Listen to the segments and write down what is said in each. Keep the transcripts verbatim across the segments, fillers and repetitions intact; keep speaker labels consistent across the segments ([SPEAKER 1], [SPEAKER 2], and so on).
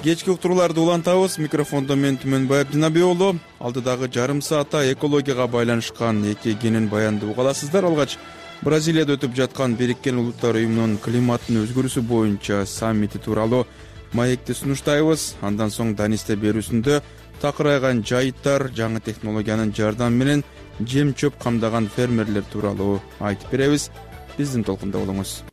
[SPEAKER 1] Кечки уктурууларды улантабыз. Микрофондо мен Түмөнбаев Динабек уулу. Алдыдагы жарым саатта экологияга байланышкан эки кенен баянды угаласыздар. Алгач Бразилияда өтүп жаткан Бириккен Улуттар уюмунун климаттын өзгөрүүсү боюнча саммити тууралуу маекти сунуштайбыз. Андан соң Данисте берүүсүндө такырайган жайыттар, жаңы технологиянын жардамы менен жем чөп камдаган фермерлер тууралуу айтып беребиз. Биздин толкунда болуңуз.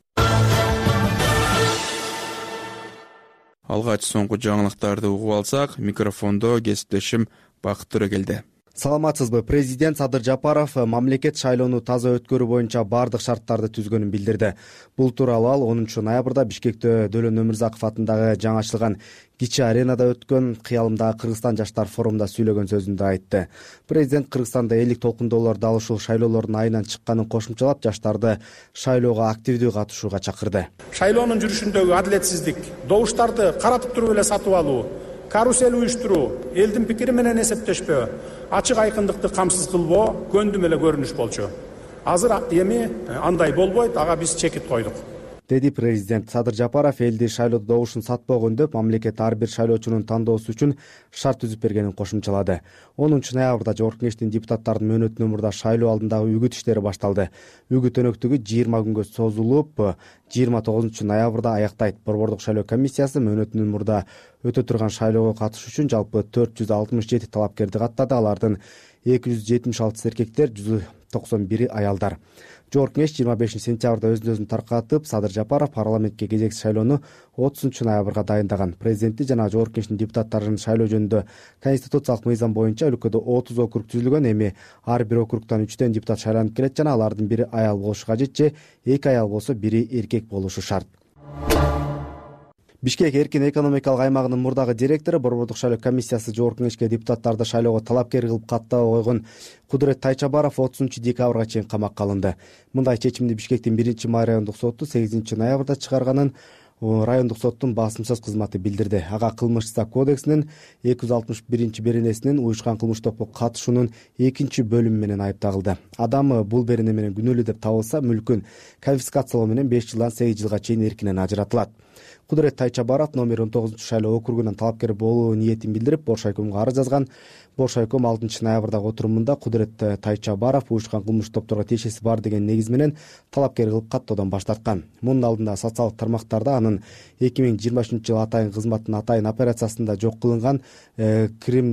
[SPEAKER 1] Алгач соңку жаңылыктарды угуп алсак, микрофондо кесиптешим Бакыт Төрөгелди.
[SPEAKER 2] Саламатсызбы? Президент Садыр Жапаров мамлекет шайлоону таза өткөрүү боюнча бардык шарттарды түзгөнүн билдирди. Бул тууралуу ал онунчу ноябрда Бишкекте Дөлөн Өмүрзаков атындагы жаңы кичи аренада өткөн Кыялымдагы Кыргызстан жаштар форумунда сүйлөгөн сөзүндө айтты. Президент Кыргызстанда элдик толкундоолорду алышуу шайлоолордун айынан чыкканын кошумчалап, жаштарды шайлоого активдүү катышууга чакырды.
[SPEAKER 3] Шайлоонун жүрүшүндөгү адилетсиздик, добуштарды каратып туруп эле сатып алуу, карусель уюштуруу, элдин пикири менен эсептешпөө, ачык айкындыкты камсыз кылбоо көндүм эле көрүнүш болчу. Азыр эми андай болбойт, ага биз чекит койдук,
[SPEAKER 2] деди президент. Садыр Жапаров элди шайлоодо добушун сатпоо деп, мамлекет ар бир шайлоочунун тандоосу үчүн шарт түзүп бергенин кошумчалады. онунчу ноябрда Жогорку Кеңештин депутаттардын мөөнөтүнөн мурда шайлоо алдындагы үгүт иштери башталды. Үгүт өнөктүгү жыйырма күнгө созулуп, жыйырма тогузунчу ноябрда аяктайт. Борбордук шайлоо комиссиясы мөөнөтүнөн мурда өтө турган шайлоого катышуу үчүн жалпы төрт жүз алтымыш жети талапкерди каттады. Алардын эки жүз жетимиш алтысы эркектер, жүз токсон бири аялдар. Жогорку Кеңеш жыйырма бешинчи сентябрда өзүн өзүн таркатып, Садыр Жапаров парламентке кезекси шайлоону отузунчу ноябрга дайындаган. Президенти жана Жогорку Кеңештин депутаттарын шайлоо жөнүндө конституциялык мыйзам боюнча өлкөдө отуз округ түзүлгөн. Эми ар бир округтан үчтөн депутат шайланып келет жана алардын бири аял болушу кажет же эки аял болсо бири эркек болушу шарт. Бишкек эркин экономикалык аймагынын мурдагы директору Борбордук шайлоо комиссиясы Жогорку Кеңешке депутаттарды шайлоого талапкер кылып каттап койгон Кудурет Тайчабаров отузунчу декабрга чейин камакка алынды. Мындай чечимди Бишкектин биринчи май райондук соту сегизинчи ноябрда чыгарганын райондук соттун басымсыз кызматы билдирди. Ага кылмыш-сак кодексинин эки жүз алтымыш биринчи беренесинин уюшкан кылмыш топко катышуунун экинчи бөлүмү менен айыпталды. Адам бул берене менен күнөөлүү деп табылса, мүлкүн конфискациялоо менен беш жылдан сегиз жылга чейин эркинен ажыратылат. Кудурет Тайчабаров номер он тогузунчу шайлоо округунан талапкер болуу ниетин билдирип, Бош айкомго арыз жазган. Бош айком алтынчы ноябрдагы отурумунда Кудурет Тайчабаров уюшкан кылмыш топторго тиешеси бар деген негиз менен талапкер кылып каттоодон баш тарткан. Мунун алдында социалдык тармактарда анын эки миң жыйырма үчүнчү жылы атайын кызматтын атайын операциясында жок кылынган Крим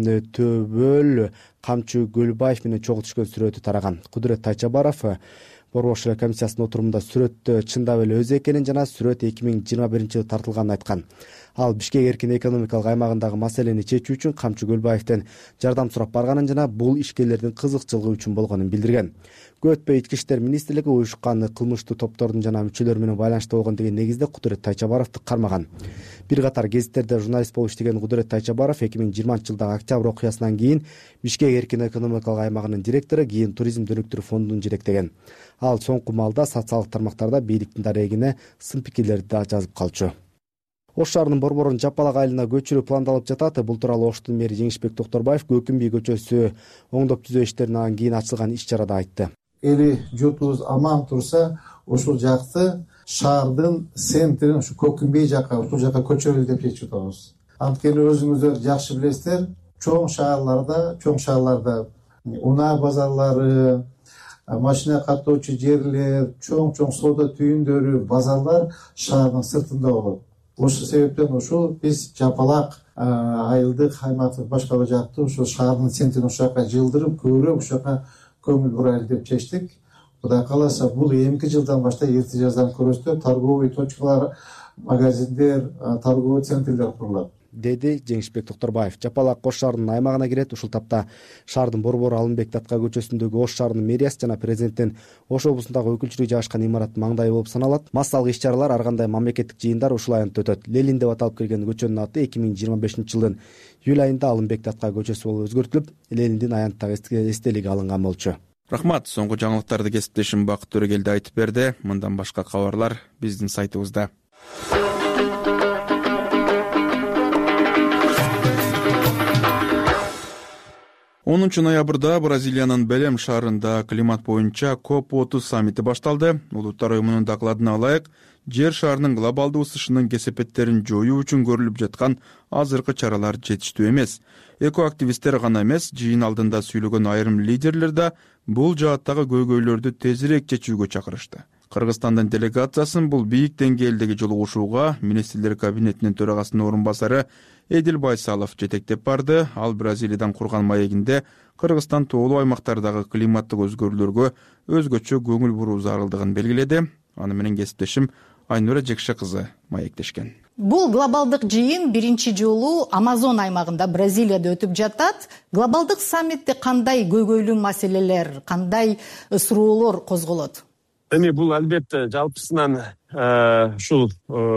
[SPEAKER 2] Төбөл Камчы Гөлбаев менен чогуу түшкөн сүрөтү тараган. Кудурет Тайчабаров Борбордук шайлоо комиссиясынын отурумунда сүрөттө чындап эле өзү экенин жана сүрөт эки миң жыйырма биринчи жылы тартылганын айткан. Ал Бишкек эркин экономикалык аймагындагы маселени чечүү үчүн Камчы Гөлбаевден жардам сурап барганын жана бул ишкерлердин кызыкчылыгы үчүн болгонун билдирген. Көп өтпөй Ички иштер министрлиги уюшкан кылмыштуу топтордун жана мүчөлөрү менен байланышта болгон деген негизде Кудурет Тайчабаровду кармаган. Бир катар гезиттерде журналист болуп иштеген Кудурет Тайчабаров эки миң жыйырманчы жылдагы октябрь окуясынан кийин Бишкек эркин экономикалык аймагынын директору, кийин туризм өнүктүрүү фондунун жетектеген. Ал соңку малда социалдык тармактарда бийликтин дарегине сын пикирлерди да жазып калчу. Ош шаарынын борборун Жапалак айылына көчүрүү пландалып жатат. Бул тууралуу Оштун мэри Жеңишбек Токторбаев Көкүмбий көчөсү оңдоп түзөө иштеринен кийин ачылган иш чарада айтты.
[SPEAKER 4] Эли журтубуз аман турса, ушул жакты шаардын центрин ушу Көкүмбий жакка, ушул жакка көчүрөлү деп чечип атабыз. Анткени өзүңүздөр жакшы билесиздер, чоң шаарларда, чоң шаарларда унаа базарлары, машина каттоочу жерлер, чоң-чоң соода түйүндөрү, базарлар шаардын сыртында болот. Ошол себептен ушул биз Жапалак айылдык аймактык башкаруу жакты ушул шаардын центрин ушул жака жылдырып, көбүрөөк ушул жака көңүл бурайлы деп чечтик. Кудай кааласа, бул эмки жылдан баштап эрте жаздан көрөстө торговый точкалар, магазиндер, торговый центрлер курулат,
[SPEAKER 2] деди Жеңишбек Токторбаев. Жапалак Ош шаарынын аймагына кирет. Ушул тапта шаардын борбору Алымбек Датка көчөсүндөгү Ош шаарынын мэриясы жана президенттин Ош облусундагы өкүлчүлүгү жайгашкан имараттын маңдайы болуп саналат. Массалык иш-чаралар, ар кандай мамлекеттик жыйындар ушул аянтта өтөт. Ленин деп аталып келген көчөнүн аты эки миң жыйырма бешинчи жылдын июль айында Алымбек Датка көчөсү болуп өзгөртүлүп, Лениндин аянттагы эстелиги алынган болчу.
[SPEAKER 1] Рахмат. Соңку жаңылыктарды кесиптешим Бакыт Төрөгелди айтып берди. Мындан башка кабарлар биздин сайтыбызда. онунчу ноябрда Бразилиянын Белем шаарында климат боюнча коп отуз саммити башталды. Улуттар уюмунун докладына ылайык, жер шарынын глобалдуу ысышынын кесепеттерин жоюу үчүн көрүлүп жаткан азыркы чаралар жетиштүү эмес. Экоактивисттер гана эмес, жыйын алдында сүйлөгөн айрым лидерлер да бул жааттагы көйгөйлөрдү тезирээк чечүүгө чакырышты. Кыргызстандын делегациясын бул бийик деңгээлдеги жолугушууга министрлер кабинетинин төрагасынын орун басары Эдил Байсалов жетектеп барды. Ал Бразилиядан курган маегинде Кыргызстан тоолуу аймактардагы климаттык өзгөрүүлөргө өзгөчө көңүл буруу зарылдыгын белгиледи. Аны менен кесиптешим Айнура Жекше кызы маектешкен.
[SPEAKER 5] Бул глобалдык жыйын биринчи жолу Амазон аймагында Бразилияда өтүп жатат. Глобалдык саммитте кандай көйгөйлүү маселелер, кандай суроолор козголот?
[SPEAKER 6] Эми бул албетте жалпысынан ушул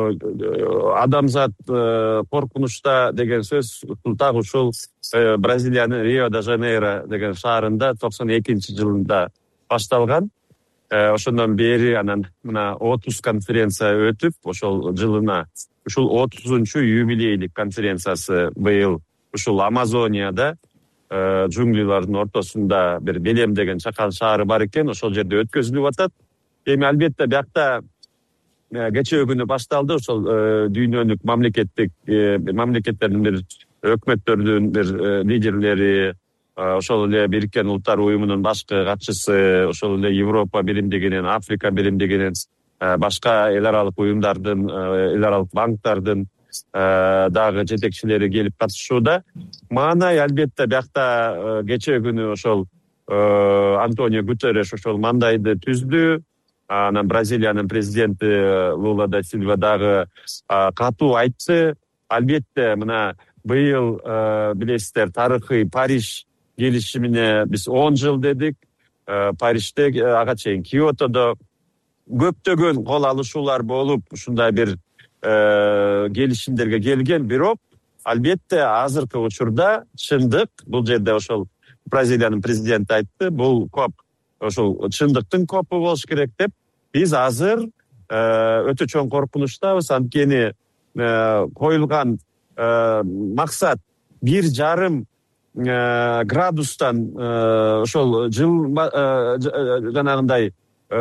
[SPEAKER 6] адамзат коркунучта деген сөз так ушул Бразилиянын Рио-де-Жанейро деген шаарында токсон экинчи жылында башталган. Ошондон бери анан мына отуз конференция өтүп, ошол жылына ушул отузунчу юбилейлик конференциясы быйыл ушул Амазонияда джунглилардын ортосунда бир Белем деген чакан шаары бар экен, ошол жерде өткөзүлүп атат. Эми албетте биякта кечээ күнү башталды, ошол дүйнөлүк мамлекеттик мамлекеттердин бир өкмөттөрдүн бир лидерлери, ошол эле Бириккен Улуттар уюмунун башкы катчысы, ошол эле Европа биримдигинин, Африка биримдигинин, башка эл аралык уюмдардын, эл аралык банктардын дагы жетекчилери келип катышууда. Маанай албетте биякта кечээ күнү ошол Антонио Гутерреш ошол мандайды түздү. Анан Бразилиянын президенти Лула да Силва дагы катуу айтты. Албетте мына быйыл билесиздер, тарыхый Париж келишимине биз он жыл дедик. Парижде ага чейин Киотодо көптөгөн кол алышуулар болуп, ушундай бир келишимдерге келген, бирок албетте азыркы учурда чындык, бул жерде ошол Бразилиянын президенти айтты, бул коп ошол чындыктын копу болуш керек деп. Биз азыр өтө чоң коркунучтабыз. Анткени коюлган максат бир жарым градустан ошол жыл жанагындай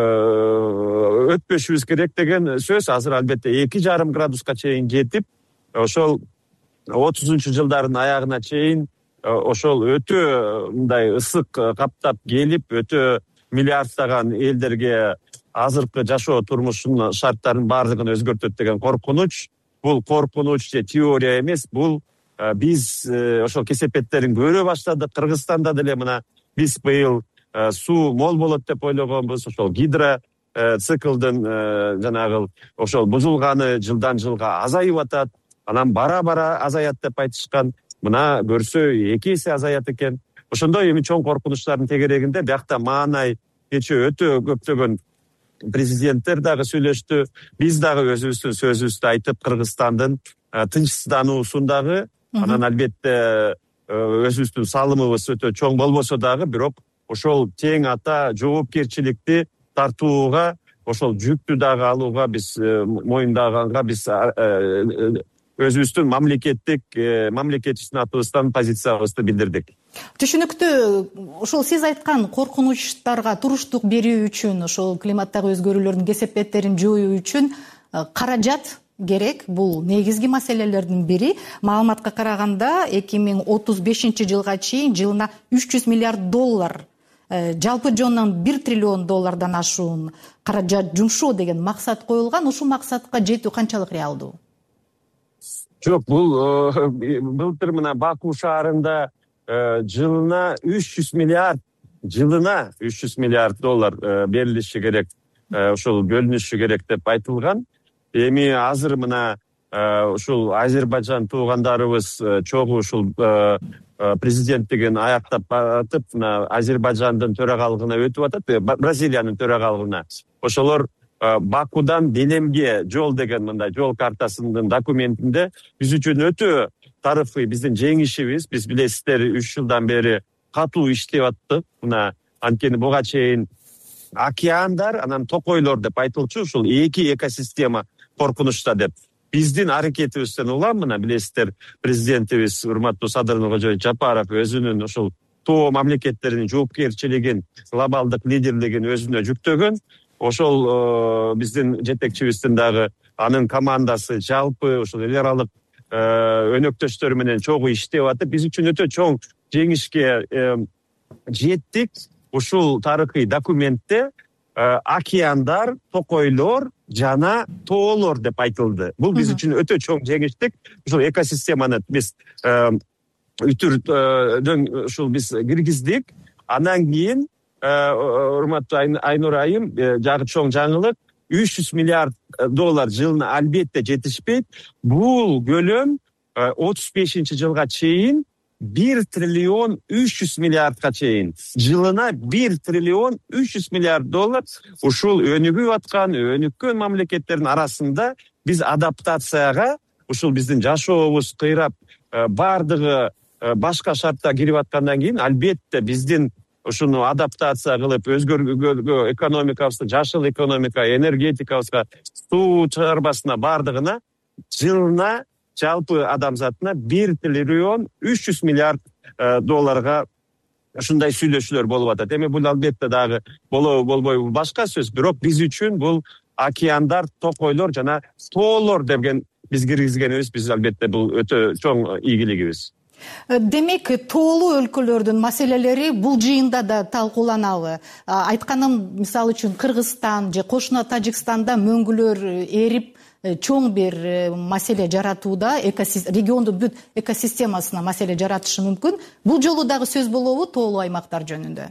[SPEAKER 6] өтпөшүбүз керек деген сөз азыр албетте эки жарым градуска чейин жетип, ошол отузунчу жылдардын аягына чейин ошол өтө мындай ысык каптап келип, өтө миллиардтаган элдерге азыркы жашоо турмушунун шарттарынын баардыгын өзгөртөт деген коркунуч. Бул коркунуч же теория эмес, бул биз ошол кесепеттерин көрө баштадык. Кыргызстанда деле мына биз быйыл суу мол болот деп ойлогонбуз. Ошол гидро циклдын жанагы ошол бузулганы жылдан жылга азайып атат. Анан бара-бара азаят деп айтышкан. Мына көрсө эки эсе азаят экен. Ошондой эми чоң коркунучтардын тегерегинде биякта маанай кечээ өтө көптөгөн президенттер дагы сүйлөштү. Биз дагы өзүбүздүн сөзүбүздү айтып, Кыргызстандын тынчсыздануусун дагы, анан албетте өзүбүздүн салымыбыз өтө чоң болбосо дагы, бирок ошол тең ата жоопкерчиликти тартууга, ошол жүктү дагы алууга биз моюндаганга биз өзүбүздүн мамлекеттик мамлекетчиsin атыбыздан позициябызды билдирдик.
[SPEAKER 5] Түшүнүктүү. Ошол сиз айткан коркунучтарга туруштук берүү үчүн, ошол климаттагы өзгөрүүлөрдүн кесепеттерин жоюу үчүн каражат керек. Бул негизги маселелердин бири. Маалыматка караганда эки миң отуз бешинчи жылга чейин жылына үч жүз миллиард доллар, жалпы жонунан бир триллион доллардан ашуун каражат жумшоо деген максат коюлган. Ушул максатка жетүү канчалык реалдуу?
[SPEAKER 6] Жок, бул былтыр мына Баку шаарында жылына үч жүз миллиард, жылына үч жүз миллиард доллар берилиши керек, ошол бөлүнүшү керек деп айтылган. Эми азыр мына ушул Азербайжан туугандарыбыз чогуу ушул президенттигин аяктап атып, мына Азербайжандын төрагалыгына өтүп атат, Бразилиянын төрагалыгына. Ошолор Бакудан Белемге жол деген мындай жол картасынын документинде биз үчүн өтө тарыхый биздин жеңишибиз. Биз билесиздер үч жылдан бери катуу иштеп аттык. Мына анткени буга чейин океандар, анан токойлор деп айтылчу, ушул эки экосистема коркунучта деп. Биздин аракетибизден улам мына билесиздер президентибиз урматтуу Садыр Нуркожоевич Жапаров өзүнүн ушул тоо мамлекеттеринин жоопкерчилигин, глобалдык лидерлигин өзүнө жүктөгөн. Ошол биздин жетекчибиздин дагы анын командасы жалпы ошол эл аралык өнөктөштөр менен чогуу иштеп атып, биз үчүн өтө чоң жеңишке жеттик. Ушул тарыхый документте океандар, токойлор жана тоолор деп айтылды. Бул биз үчүн өтө чоң жеңиштик. Ушул экосистеманы биз үтүрдөн ушул биз киргиздик. Анан кийин урматтуу Айнур айым, жагы чоң жаңылык, үч жүз миллиард доллар жылына албетте жетишпейт. Бул көлөм отуз бешинчи жылга чейин бир триллион үч жүз миллиардга чейин, жылына бир триллион үч жүз миллиард доллар ушул өнүгүп аткан, өнүккөн мамлекеттердин арасында биз адаптацияга, ушул биздин жашообуз кыйрап бардыгы башка шартта кирип аткандан кийин албетте биздин ушуну адаптация кылып өзгөргө экономикабызды, жашыл экономика, энергетикабызга, суу чыгарбасына бардыгына жылына жалпы адамзатына бир триллион үч жүз миллиард долларга ушундай сүйлөшүүлөр болуп атат. Эми бул албетте дагы болобу болбойбу башка сөз, бирок биз үчүн бул океандар, токойлор жана тоолор деген биз киргизгенибиз, биз албетте бул өтө чоң ийгилигибиз.
[SPEAKER 5] Демек, тоолуу өлкөлөрдүн маселелери бул жыйында да талкууланабы? Айтканым, мисалы үчүн Кыргызстан же кошуна Тажикстанда мөңгүлөр эрип чоң бир маселе жаратууда, региондун бүт экосистемасына маселе жаратышы мүмкүн. Бул жолу дагы сөз болобу тоолуу аймактар жөнүндө?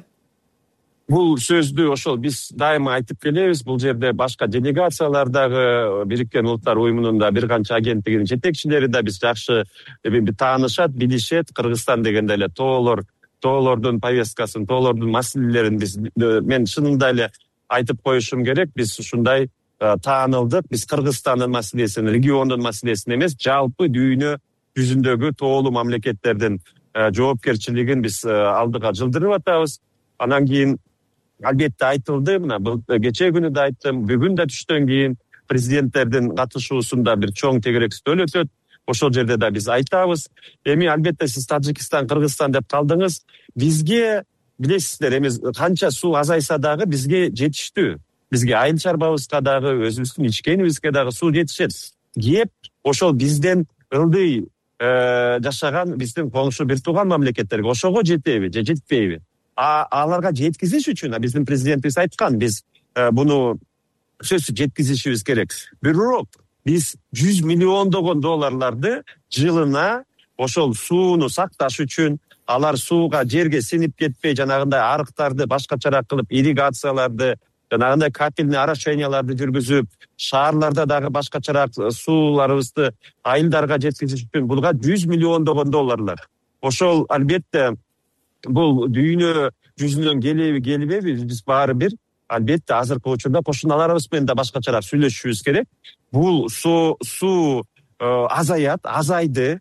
[SPEAKER 6] Бул сөздү ошол биз дайыма айтып келебиз. Бул жерде башка делегациялар дагы, Бириккен Улуттар уюмунун да бир канча агенттигинин жетекчилери да биз жакшы таанышат, билишет. Кыргызстан дегенде эле тоолор, тоолордун повесткасын, тоолордун маселелерин биз мен чынында эле айтып коюшум керек. Биз ушундай таанылдык. Биз Кыргызстандын маселесин, региондун маселесин эмес, жалпы дүйнө жүзүндөгү тоолуу мамлекеттердин жоопкерчилигин биз алдыга жылдырып атабыз. Анан кийин албетте айтылды, мына кечээ күнү да айттым, бүгүн да түштөн кийин президенттердин катышуусунда бир чоң тегерек стөл өтөт. Ошол жерде да биз айтабыз. Эми албетте сиз Тажикстан, Кыргызстан деп калдыңыз. Бизге билесиздер, эми канча суу азайса дагы бизге жетиштүү. Бизге айыл чарбабызга дагы, өзүбүздүн ичкенибизге дагы суу жетишет. Кеп ошол бизден ылдый жашаган биздин коңшу бир тууган мамлекеттерге ошого жетеби же жетпейби? А аларга жеткизиш үчүн биздин президентибиз айткан, биз буну сөзсүз жеткизишибиз керек. Бирок биз жүз миллиондогон долларларды жылына ошол сууну сакташ үчүн, алар сууга жерге синип кетпей, жанагындай арыктарды башкачараак кылып, ирригацияларды, жанагындай капельный орошенияларды жүргүзүп, шаарларда дагы башкачараак сууларыбызды айылдарга жеткизиш үчүн булга жүз миллиондогон долларлар. Ошол албетте бул дүйнө жүзүнөн келеби келбеби, биз баары бир албетте азыркы учурда кошуналарыбыз менен да башкачараак сүйлөшүшүбүз керек. Бул суу азаят, азайды,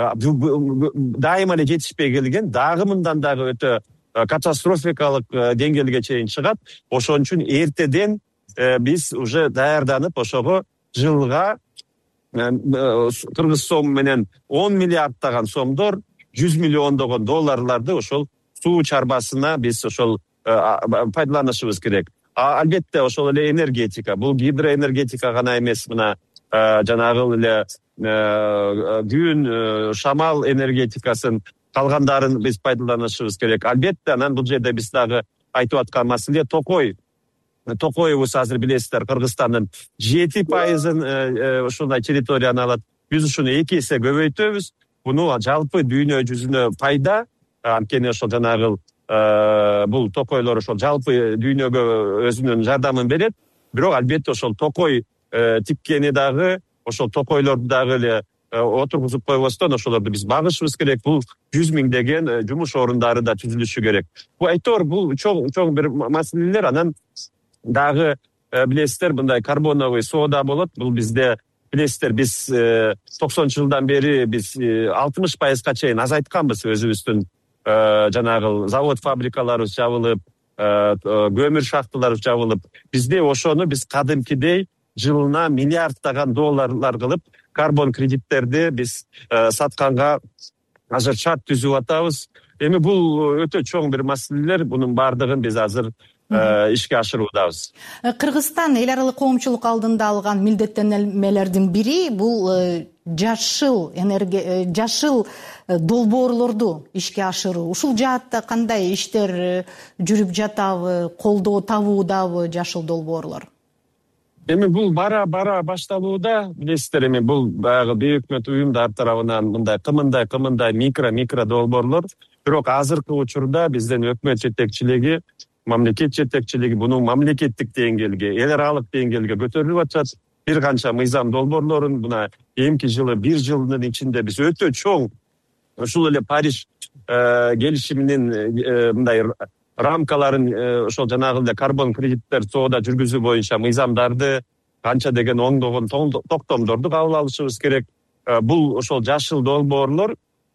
[SPEAKER 6] дайыма эле жетишпей келген, дагы мындан дагы өтө катастрофикалык деңгээлге чейин чыгат. Ошон үчүн эртеден биз уже даярданып, ошого жылга кыргыз сом менен он миллиардтаган сомдор, жүз миллиондогон долларларды ошол суу чарбасына биз ошол пайдаланышыбыз керек. Албетте ошол эле энергетика, бул гидроэнергетика гана эмес, мына жанагы эле күн, шамал энергетикасын, калгандарын биз пайдаланышыбыз керек. Албетте анан бул жерде биз дагы айтып аткан маселе токой. Токойбуз азыр билесиздер, Кыргызстандын жети пайызын ушундай территорияны алат. Биз ушуну эки эсе көбөйтөбүз. Буну жалпы дүйнө жүзүнө пайда, анткени ошол жанагы бул токойлор ошол жалпы дүйнөгө өзүнүн жардамын берет. Бирок албетте ошол токой тиккени дагы, ошол токойлорду дагы эле отургузуп койбостон ошолорду биз багышыбыз керек. Бул жүз миңдеген жумуш орундары да түзүлүшү керек. Бул айтор, бул чоң чоң бир маселелер. Анан дагы билесиздер, мындай карбоновый соода болот. Бул бизде билесиздер, биз токсонунчу жылдан бери биз алтымыш пайызга чейин азайтканбыз. Өзүбүздүн жанагы завод фабрикаларыбыз жабылып, көмүр шахталары жабылып, бизде ошону биз кадимкидей жылына миллиардтаган долларлар кылып карбон кредиттерди биз сатканга азыр шарт түзүп атабыз. эми бул өтө чоң бир маселелер, бунун баардыгын биз азыр ишке ашыруудабыз.
[SPEAKER 5] Кыргызстан эл аралык коомчулук алдында алган милдеттенмелердин бири бул жашыл энергия, жашыл долбоорлорду ишке ашыруу. Ушул жаатта кандай иштер жүрүп жатабы, колдоо табуудабы жашыл долбоорлор?
[SPEAKER 6] Эми бул бара бара башталууда, билесиздер, эми бул баягы бейөкмөт уюмдар тарабынан мындай кымындай кымындай микро микро долбоорлор, бирок азыркы учурда биздин өкмөт жетекчилиги, мамлекет жетекчилиги буну мамлекеттик деңгээлге, эл аралык деңгээлге көтөрүлүп атат. Бир канча мыйзам долбоорлорун мына эмки жылы, бир жылдын ичинде биз өтө чоң ушул эле Париж келишиминин мындай рамкаларын, ошол жанагы эле карбон кредиттер соода жүргүзүү боюнча мыйзамдарды, канча деген оңдогон токтомдорду кабыл алышыбыз керек. Бул ошол жашыл долбоорлор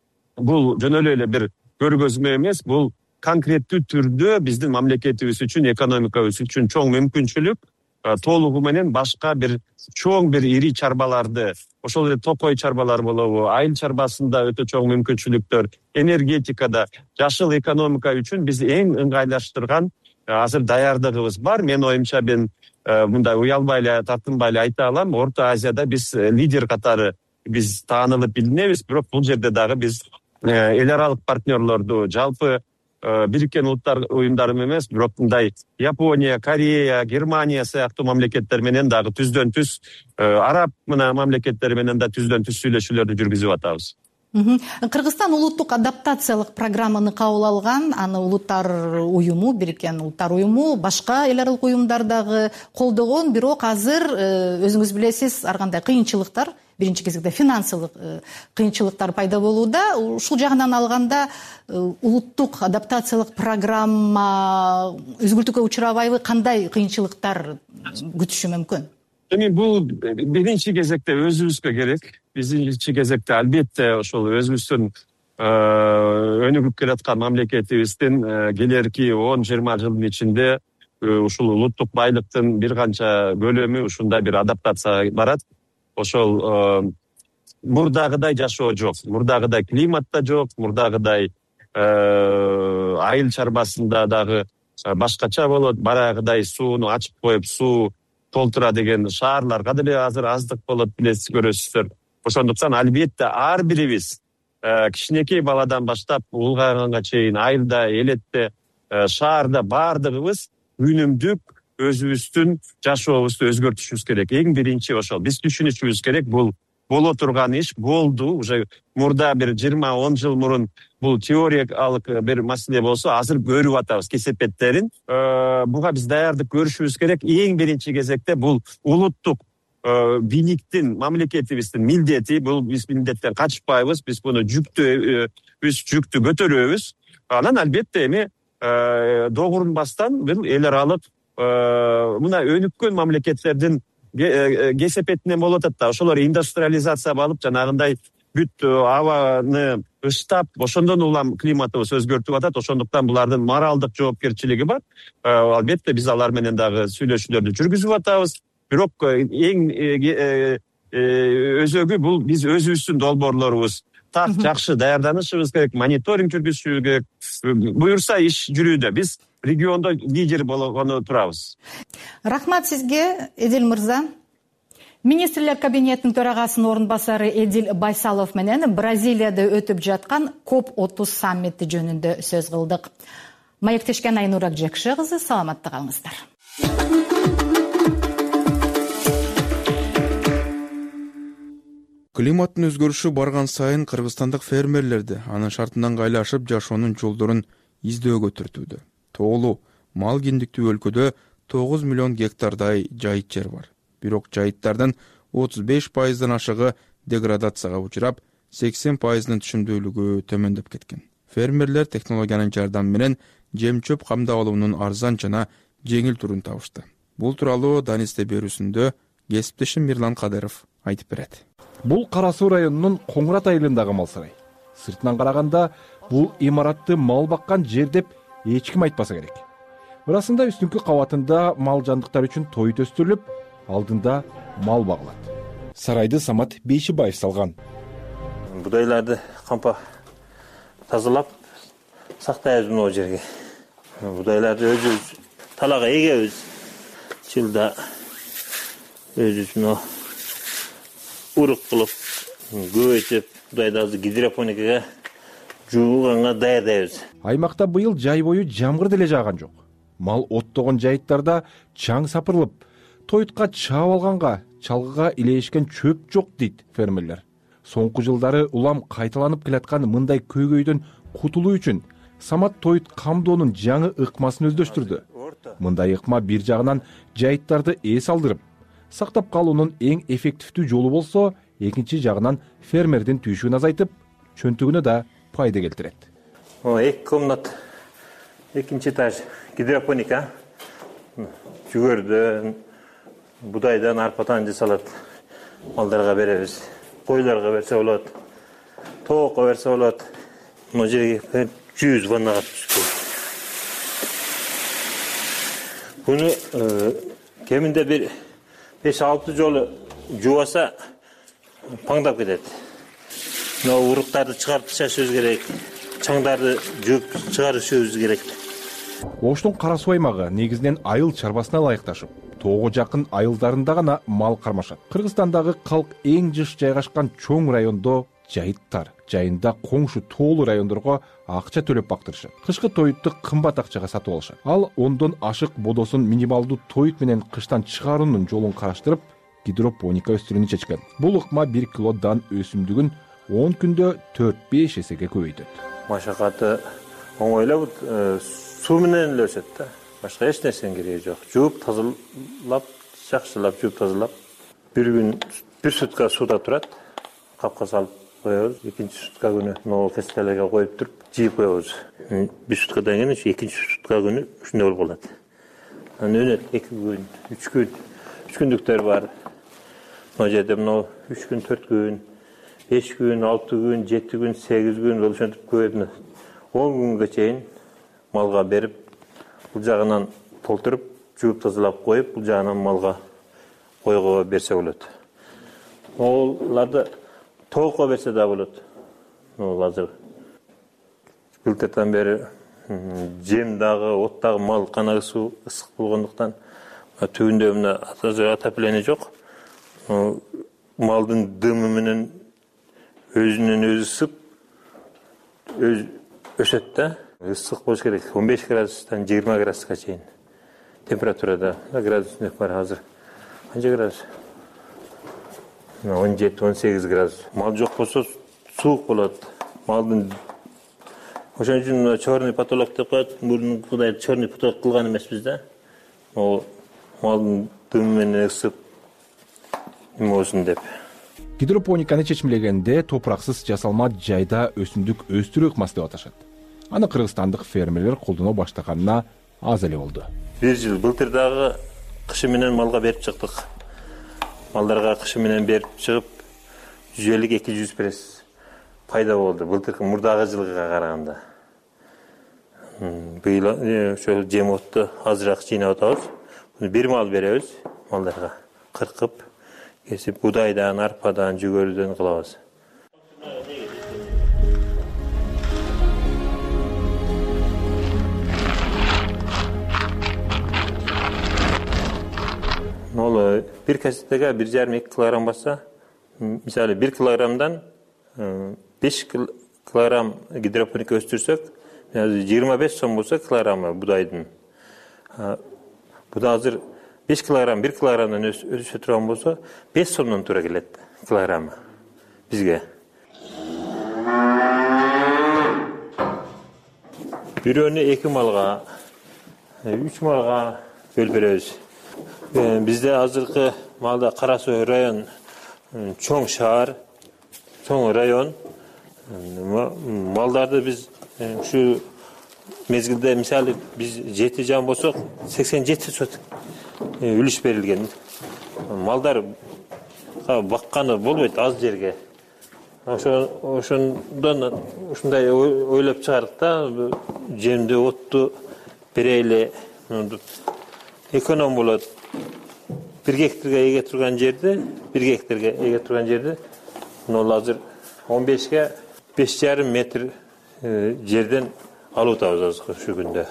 [SPEAKER 6] бул жөн эле бир көргөзмө эмес, бул конкреттүү түрдө биздин мамлекетибиз үчүн, экономикабыз үчүн чоң мүмкүнчүлүк, толугу менен башка бир чоң бир ири чарбаларды, ошол эле токой чарбалар болобу, айыл чарбасында өтө чоң мүмкүнчүлүктөр, энергетикада, жашыл экономика үчүн биз эң ыңгайлаштырган азыр даярдыгыбыз бар. Мен оюмча мен мындай уялбай эле, тартынбай эле айта алам, Орто Азияда биз лидер катары биз таанылып билинебиз, бирок бул жерде дагы биз эл аралык партнерлорду, жалпы Бириккен Улуттар уюмдары эмес, бирок мындай Япония, Корея, Германия сыяктуу мамлекеттер менен дагы түздөн түз, араб мына мамлекеттери менен да түздөн түз сүйлөшүүлөрдү жүргүзүп атабыз.
[SPEAKER 5] Кыргызстан улуттук адаптациялык программаны кабыл алган, аны Улуттар уюму, Бириккен Улуттар уюму, башка эл аралык уюмдар дагы колдогон, бирок азыр өзүңүз билесиз, ар кандай кыйынчылыктар, биринчи кезекте финансылык кыйынчылыктар пайда болууда. Ушул жагынан алганда улуттук адаптациялык программа өзгөртүүгө учурабайбы, кандай кыйынчылыктар күтүшү мүмкүн?
[SPEAKER 6] Эми бул биринчи кезекте өзүбүзгө керек. Биринчи кезекте албетте ошол өзүбүздүн өнүгүп келаткан мамлекетибиздин келерки он жыйырма жылдын ичинде ушул улуттук байлыктын бир канча бөлүмү ушундай бир адаптацияга барат. Ошол мурдагыдай жашоо жок, мурдагыдай климат да жок, мурдагыдай айыл чарбасында дагы башкача болот, барагыдай сууну ачып коюп суу толтура деген шаарларга деле азыр аздык болот, билесиз, көрөсүздөр. Ошондуктан албетте ар бирибиз кичинекей баладан баштап улгайганга чейин айылда, элетте, шаарда баардыгыбыз үнүмдүк өзүбүздүн жашообузду өзгөртүшүбүз керек. Эң биринчи ошол. Биз түшүнүшүбүз керек, бул боло турган иш болду. Уже мурда бир жыйырма он жыл мурун бул теориялык бир маселе болсо, азыр көрүп атабыз кесепеттерин. Буга биз даярдык көрүшүбүз керек. Эң биринчи кезекте бул улуттук бийликтин, мамлекетибиздин милдети. Бул биз милдеттен качпайбыз, биз буну жүктү, биз жүктү көтөрөбүз. Анан албетте эми догурунбастан бул эл аралык мына өнүккөн мамлекеттердин кесепетинен болуп атат да. Ошолор индустриализация алып, жанагындай бүт абаны ыштап, ошондон улам климатыбыз өзгөртүп атат. Ошондуктан булардын моралдык жоопкерчилиги бар. Албетте биз алар менен дагы сүйлөшүүлөрдү жүргүзүп атабыз. Бирок эң өзөгү бул биз өзүбүздүн долбоорлорубуз так жакшы даярданышыбыз керек, мониторинг жүргүзүшүбүз керек. Буюрса иш жүрүүдө. Биз региондо лидер болгону турабыз.
[SPEAKER 5] Рахмат сизге, Эдил мырза. Министрлер кабинетинин төрагасынын орун басары Эдил Байсалов менен Бразилияда өтүп жаткан коп отуз саммити жөнүндө сөз кылдык. Маектешкен Айнур Акжекши кызы, саламатта калыңыздар.
[SPEAKER 1] Климаттын өзгөрүшү барган сайын кыргызстандык фермерлерди анын шартынан кайлашып жашоонун жолдорун издөөгө түртүүдө. Тоолуу, мал киндиктүү өлкөдө тогуз миллион гектардай жайыт жер бар. Бирок жайыттардын отуз беш пайыздан ашыгы деградацияга учурап, сексен пайызынын түшүмдүүлүгү төмөндөп кеткен. Фермерлер технологиянын жардамы менен жем-чөп камдап алуунун арзан жана жеңил турун табышты. Бул тууралуу Данисте берүүсүндө кесиптешим Мирлан Кадыров айтып берет.
[SPEAKER 7] Бул Кара Суу районунун Коңурат айылындагы мал сарай. Сыртынан караганда бул имаратты мал баккан жер деп эч ким айтпаса керек. Ырасында үстүнкү кабатында мал жандыктар үчүн той төстүрүлүп, алдында мал багылат. Сарайды Самат Бейшибаев салган.
[SPEAKER 8] Будайларды кампа тазалап, сактайбыз могу жерге. Будайларды өзүбүз талага эгебиз. Жылда өзүбүз урук кылып, көбөйтүп, будайды азыр гидропоникага жууганга даярдайбыз.
[SPEAKER 7] Аймакта быйыл жай бою жамгыр деле жааган жок. Мал оттогон жайыттарда чаң сапырылып, тойтка чаап алганга, чалгыга илешкен чөп жок дейт фермерлер. Соңку жылдары улам кайталанып келаткан мындай көйгөйдөн кутулуу үчүн Самат Тоют камдоонун жаңы ыкмасын өздөштүрдү. Мындай ыкма бир жагынан жайыттарды эс алдырып, сактап калуунун эң эффективдүү жолу болсо, экинчи жагынан фермердин түйшүгүн азайтып, чөнтүгүнө да пайда келтирет.
[SPEAKER 8] Эки комнат, экинчи этаж гидропоника. Жүгөрдөн, будайдан, арпадан жасалат. Малдарга беребиз. Койлорго берсе болот. Тоокко берсе болот. Мына жерге жүз ваннага түшкөн. Буну кеминде бир беш алты жолу жуаса паңдап кетет. Мына уруктарды чыгарып ташышыбыз керек. Чаңдарды жууп чыгарышыбыз керек.
[SPEAKER 7] Оштун Кара Суу аймагы негизинен айыл чарбасына ылайыкташып, тоого жакын айылдарында гана мал кармашат. Кыргызстандагы калк эң жыш жайгашкан чоң райондо жайыттар, жайында коңшу тоолуу райондорго акча төлөп бактырышат. Кышкы тоютту кымбат акчага сатып алышат. Ал ондон ашык бодосун минималдуу тоют менен кыштан чыгаруунун жолун караштырып, гидропоника өстүрүүнү чечкен. Бул ыкма бир кило дан өсүмдүгүн он күндө төрт беш эсеге көбөйтөт.
[SPEAKER 8] Машакаты оңойлоп, суу менен эле өсөт да. Башка эч нерсенин кереги жок. Жууп, тазалап, жакшылап жууп тазалап, бир күн бир сутка сууда турат. Капка салып коебуз. Экинчи сутка күнү могу кестелерге коюп туруп, жийип коебуз. Бир суткадан кийин экинчи сутка күнү ушундай болуп калат. Анан өнөт эки күн, үч күн, үч күндүктөр бар. Мына жерде мына үч күн, төрт күн, беш күн, алты күн, жети күн, сегиз күн ошентип көбөйүп, он күнгө чейин малга берип, бул жагынан толтуруп, жууп тазалап коюп, бул жагынан малга койго берсе болот. Оларды тоокко берсе да болот. Ол азыр былтырдан бери жем дагы, от дагы мал канагысуу ысык болгондуктан түбүндө мына отопление жок. Малдын дымы менен өзүнөн өзү ысып, өз өсөт да. Ысык болуш керек. он беш градустан жыйырма градуска чейин температурада градусник бар азыр. Канча градус? он жети он сегиз градус. Мал жок болсо суук болот. Малдын ошон үчүн черный потолок деп коет. Мурун Кудай черный потолок кылган эмеспиз да. Ол малдын дымы менен ысып эме болсун деп.
[SPEAKER 7] Гидропониканы чечмелегенде топураксыз жасалма жайда өсүмдүк өстүрүү ыкмасы деп аташат. Аны кыргызстандык фермерлер колдоно баштаганына аз эле болду.
[SPEAKER 8] Бир жыл былтыр дагы кышы менен малга берип чыктык. Малдарга кышы менен берип чыгып, жүз элүү эки жүз пресс пайда болду. Былтыркы мурдагы жылга караганда. Быйыл ошол жем отту азыраак жыйнап атабыз. Бир мал беребиз малдарга. Кыркып, кесип, будайдан, арпадан, жүгөрүдөн кылабыз. Ол бир касетеге бир жарым эки килограмм басса, мисалы бир килограммдан беш килограмм гидропоника өстүрсөк, жыйырма беш сом болса килограммы будайдын. Буда азыр беш килограмм, бир килограммдан өсө турган болсо, беш сомдон туура келет килограммы бизге. Бирөөнү эки малга, үч малга бөлүп беребиз. Бизде азыркы малда Кара Суу район чоң шаар, чоң район. Малдарды биз ушу мезгилде мисалы биз жети жан болсок, сексен жети сот үлүш берилген. Малдар бакканы болбойт аз жерге. Ошондон ушундай ойлоп чыгардык да, жемди, отту берели, эконом болот. бир гектарга эге турган жерде, бир гектарга эге турган жерде, мына азыр он бешке беш жарым метр жерден алып атабыз ушул күндө.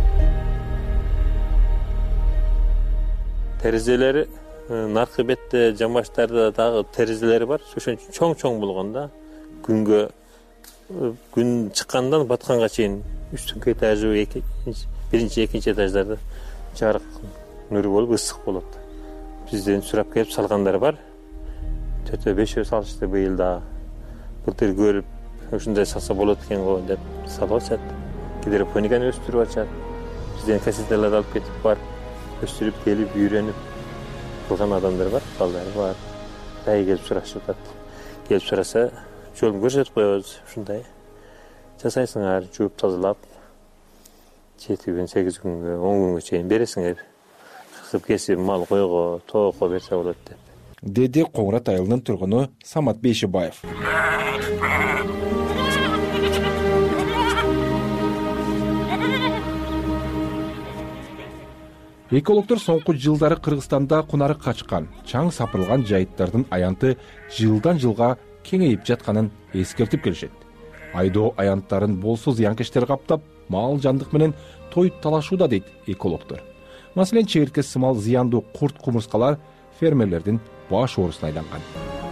[SPEAKER 8] Терезелери наркы бетте жамбаштарда дагы терезелери бар. Ошон чоң-чоң болгондо күнгө күн чыккандан батканга чейин үстүнкү этажы биринчи, экинчи этаждарда жарык нуру болуп ысык болот. Бизден сурап келип салгандар бар. төртөө бешөө салышты быйыл да. Былтыр көрүп ушундай салса болот экен го деп салып атышат. Гидропониканы өстүрүп атышат. Бизден кассеталарды алып кетип бар, өстүрүп келип үйрөнүп кылган адамдар бар, балдары бар. Дайы келип сурашып атат. Келип сураса, жолун көрсөтүп коебуз, ушундай. Жасайсыңар, жууп тазалап, жети күн, сегиз күнгө, он күнгө чейин бересиңер. Кыркып кесип мал койго, тоокко берсе болот деп.
[SPEAKER 7] Деди Коңурат айылынын тургуну Самат Бейшибаев. Экологдор соңку жылдары Кыргызстанда кунары качкан, чаң сапырылган жайыттардын аянты жылдан жылга кеңейип жатканын эскертип келишет. Айдоо аянттарын болсо зыянкечтер каптап, мал жандык менен тоюп талашууда дейт экологдор. Маселен, чегиртке сымал зыяндуу курт-кумурскалар фермерлердин баш оорусуна айланган.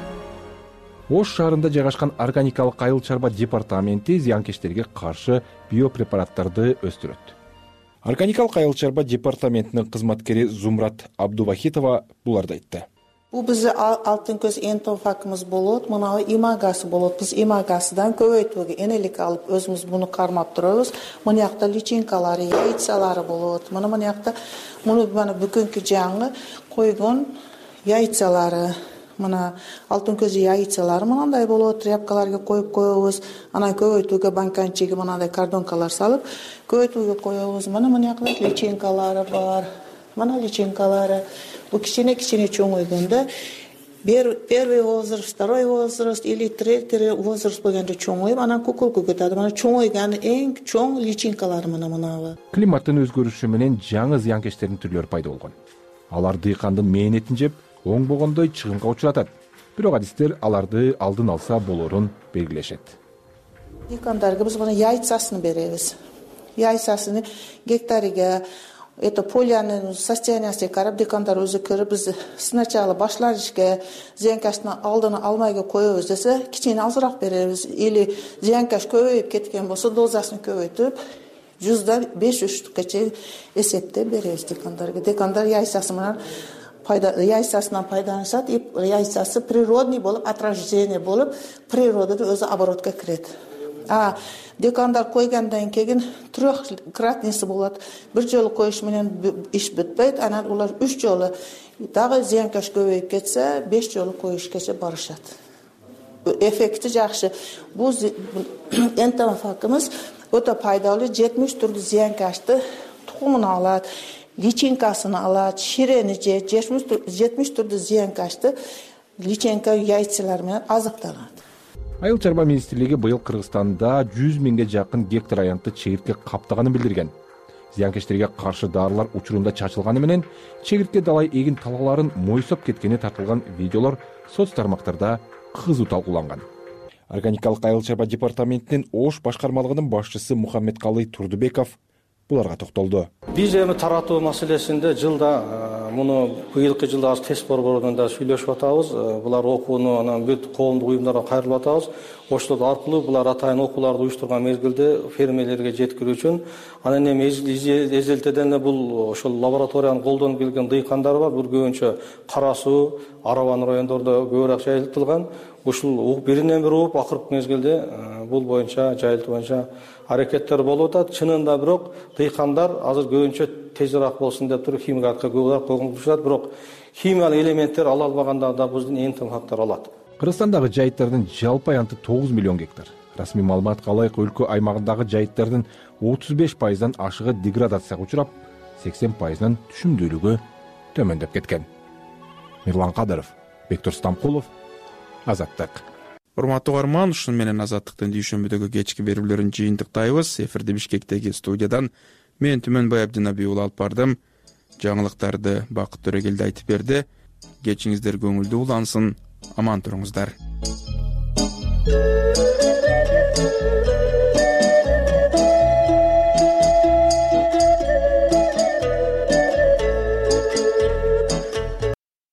[SPEAKER 7] Ош шаарында жайгашкан органикалык айыл чарба департаменти зыянкечтерге каршы биопрепараттарды өстүрөт. Органикалык айыл чарба департаментинин кызматкери Зумрат Абдувахитова буларды айтты.
[SPEAKER 9] Бул биздин алтын көз энтофакыбыз болот, мына имагасы болот. Биз имагасыдан көбөйтүүгө энелик алып өзүбүз муну кармап турабыз. Мына жакта личинкалары, яйцалары болот. Мына мына жакта муну мана бүгүнкү жаңы койгон яйцалары. Мына алтын көз яйцалары мындай болот. Тряпкаларга коюп коебуз. Анан көбөйтүүгө банканчиге мындай кардонкалар салып, көбөйтүүгө коебуз. Мына мына жакта личинкалары бар. Мына личинкалары. Бу кичине-кичине чоңойгондо первый возраст, второй возраст или третий возраст болгондо чоңоюп, анан кукулку кетет. Мына чоңойган эң чоң личинкалар мына мынабы.
[SPEAKER 7] Климаттын өзгөрүшү менен жаңы зыянкечтердин түрлөрү пайда болгон. Алар дыйкандын мээнетин жеп, оңбогондой чыгымга учуратат. Бирок адистер аларды алдын алса болорун белгилешет.
[SPEAKER 9] Дыйкандарга биз мына яйцасын беребиз. Яйцасын гектариге это полянын состояниясына карап дыйкандар өзү көрүп, биз сначала башланышка зыянкачтын алдын алмайга коебуз десе, кичине азыраак беребиз. Или зыянкач көбөйүп кеткен болсо, дозасын көбөйтүп, жүздөн беш үчтүккө чейин эсептеп беребиз дыйкандарга. Дыйкандар яйцасы менен пайда яйцасынан пайдаланышат, и яйцасы природный болуп, от рождения болуп, природада өзү оборотко кирет. А дыйкандар койгандан кийин трехкратныйсы болот. Бир жолу коюш менен иш бүтпөйт, анан улар үч жолу дагы зыянкач көбөйүп кетсе, беш жолу коюшкача барышат. Эффекти жакшы. Бул энтофакыбыз өтө пайдалуу, жетимиш түрдүү зыянкачты тукумун алат, личинкасын алат, ширени же жетимиш түрдүү зыянкачты личинка яйцалар менен азыкталат.
[SPEAKER 7] Айыл чарба министрлиги быйыл Кыргызстанда жүз миңге жакын гектар аянтты чегиртке каптаганын билдирген. Зыянкечтерге каршы дарылар учурунда чачылганы менен чегиртке далай эгин талааларын мойсоп кеткени тартылган видеолор соц тармактарда кызуу талкууланган. Органикалык айыл чарба департаментинин Ош башкармалыгынын башчысы Мухаммедкалый Турдубеков буларга токтолду.
[SPEAKER 10] Биз эми таратуу маселесинде жылда муну быйылкы жылда аз тест борборунда сүйлөшүп атабыз. Булар окууну анан бүт коомдук уюмдарга кайрылып атабыз. Оштор аркылуу булар атайын окууларды уюштурган мезгилде фермерлерге жеткирүү үчүн анан эми эзелтеден бул ошол лабораторияны колдонуп келген дыйкандар бар. Бул көбүнчө Кара Суу, Арабан райондордо көбүрөөк жайылтылган. Ушул биринен бири уруп акыркы мезгилде бул боюнча жайылтуу боюнча аракеттер болуп атат. Чынында бирок дыйкандар азыр көбүнчө тезирээк болсун деп туруп химикатка көбүрөөк көңүл, бирок химиялык элементтер ала албаганда да биздин энтофактар алат.
[SPEAKER 7] Кыргызстандагы жайыттардын жалпы аянты тогуз миллион гектар. Расмий маалыматка ылайык өлкө аймагындагы жайыттардын отуз беш пайыздан ашыгы деградацияга учурап, сексен пайызынан түшүмдүүлүгү төмөндөп кеткен. Мирлан Кадыров, Бектур Стамкулов, Азаттык.
[SPEAKER 1] Урматтуу угарман, ушун менен Азаттыктын дүйшөмбүдөгү кечки берүүлөрүн жыйынтыктайбыз. Эфирди Бишкектеги студиядан мен Түмөнбай Абдинабий уулу алып бардым. Жаңылыктарды Бакыт Төрөгелди айтып берди. Кечиңиздер көңүлдүү улансын. Аман туруңуздар.